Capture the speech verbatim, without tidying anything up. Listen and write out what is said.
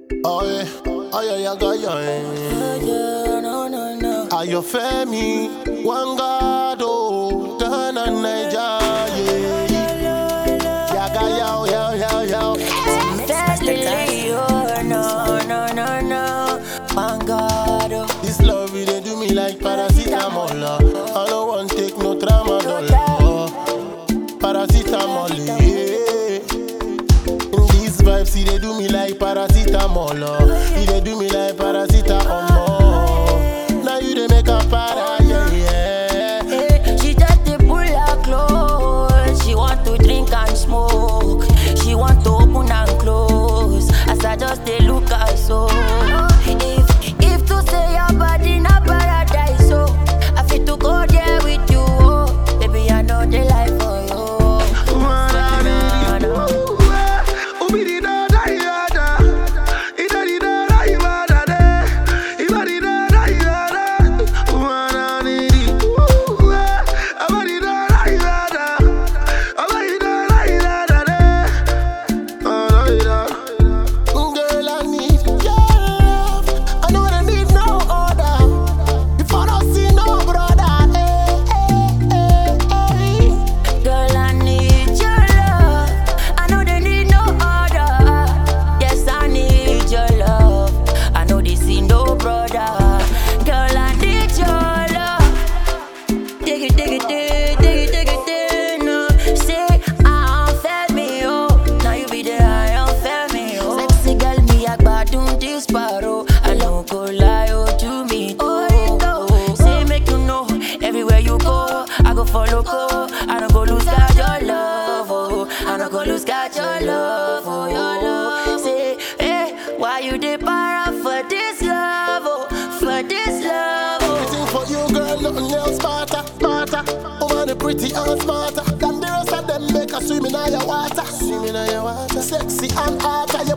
Oh yeah, oh yeah, yeah, yeah, yeah. Yeah, no, no, no. Ayọ̀fẹ́mi, Wangado, Ghana, Naija, yeah. Yaga, yow, yow, yow, yow. Deadly, oh, no, no, no, no. Wangado. This love, it dey do me like paracetamol. uh. I don't want take no tramadol. uh. Paracetamol, yeah. These vibes, it dey do me like paracetamol. uh. It dey do me like paracetamol. Now you dey make a para, yeah, yeah. Hey, she just dey pull her clothes. She want to drink and smoke. She want to open and close. As I just dey look her so. If if to say your body na paradise, so I fit to go there with you. Oh, baby, I know the life for you. Follow go, I don't go lose got your love, oh. I don't go lose got your love, oh, your love. Say, hey, why you dey para for this love, oh, for this love, oh. Everything for you, girl, nothing else smarter, smarter. Over the pretty and smarter than the rest of them. Make her swim in your water, swim in your water. Sexy and hot.